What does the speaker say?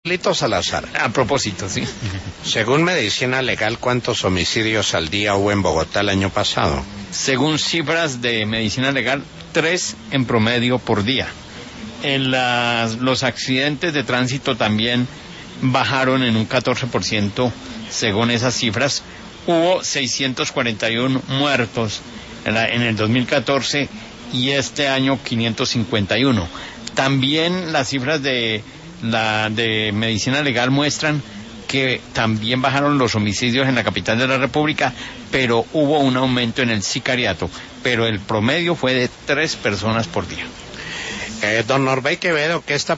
Lito Salazar, A propósito, sí. según Medicina Legal, ¿cuántos homicidios al día hubo en Bogotá el año pasado? Según cifras de Medicina Legal, 3 en promedio por día. Los accidentes de tránsito también bajaron en un 14%, según esas cifras. Hubo 641 muertos en el 2014 y este año 551. También las cifras de Medicina Legal muestran que también bajaron los homicidios en la capital de la República, pero hubo un aumento en el sicariato, pero el promedio fue de 3 personas por día. Don Norbey Quevedo, ¿qué está